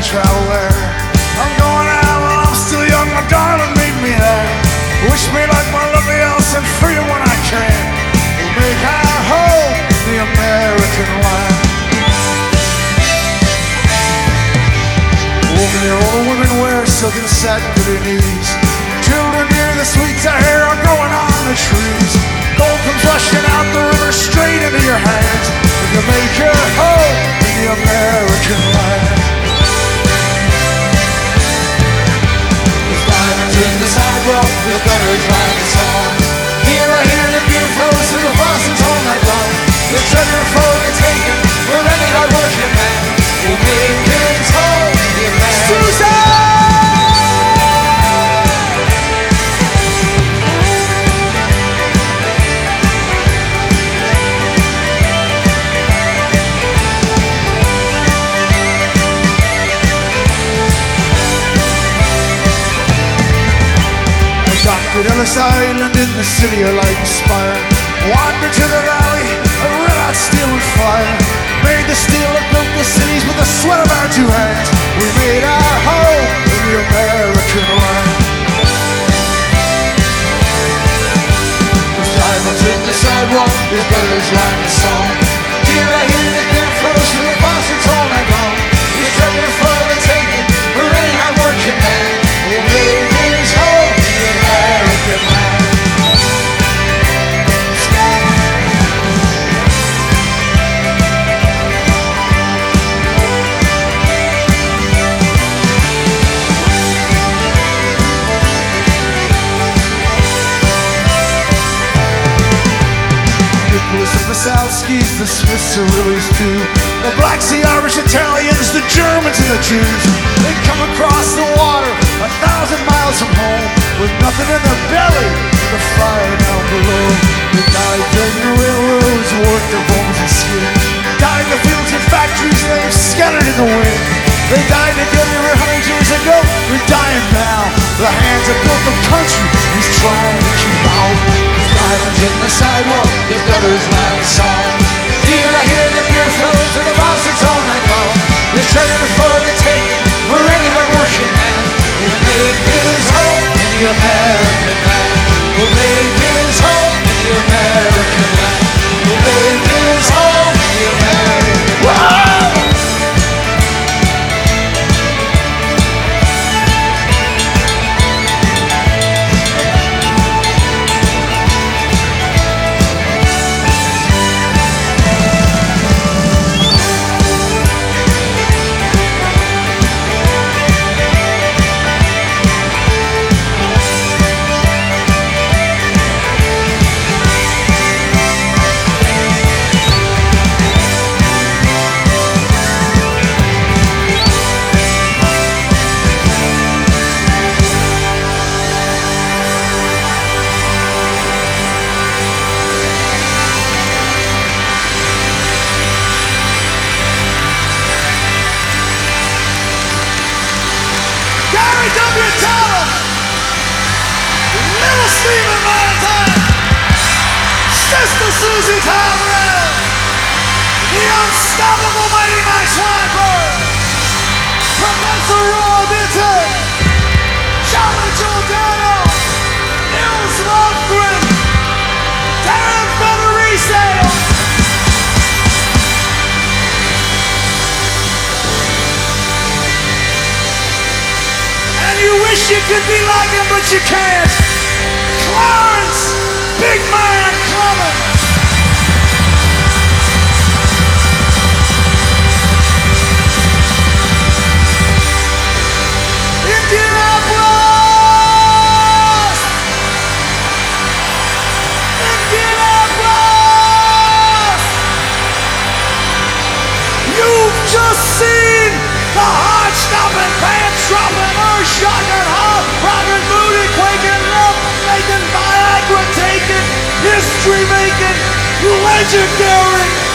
travel there. I'm going out while I'm still young, my darling, meet me there. Wish me luck, my lovely else, and freedom when I can. We'll make our home the American land. Woman, the older women wear silken satin to their knees. Children hear the sweets I hear are growing on the trees. Gold comes rushing out the river straight into your hands. You make your home in the American land. There's diamonds in the sidewalk, the gutters like a song. Here I hear the beer flows through the faucets all night long. The treasure for the taking, we're any hard working man. We'll make his home the American land. Doctored Ellis Island in the city of light and spire. Wandered to the valley, red hot steel and fire. Made the steel and built the cities with the sweat of our two hands. We made our home in the American land. There's diamonds in the sidewalk, the gutters line the song. Here I hear the beer flows through the faucets all night long. He's treasure for the taking, we're any hard working man. We'll make his home the American land. Nicholas and Vasalskis, the Smiths are Willies too. The Black Sea Irish Italians, the Germans and the Jews. They come across the water 1,000 miles from home with nothing in their belly but the fire down below. They died building the railroads, worked their bones and skin. Died in the fields and factories they've scattered in the wind. They died together 100 years ago, they're dying now. The hands that built the country he's trying to keep out. There's diamonds in the sidewalk, the gutters line a song. Here I hear the beer flows and the faucets all night long. The treasure for the taking, we're any hard working man. We'll make his home in the American land. We'll make his home in the American land. We'll make his home in the American land. Gary W. Taylor, Little Stephen Valentine, Sister Susie Tyrell, the unstoppable Mighty Max Weinberg, Professor Roy Bitton, Charlie Giordano, Nils Lundgren, Darren Federici. You wish you could be like him, but you can't. Clarence Big Man Clemens. Indianapolis! Indianapolis! You've just seen the heart-stopping, pants-dropping, earth-shocking, heart-rocking, booty-quaking, love-making, Viagra-taking, history-making, legendary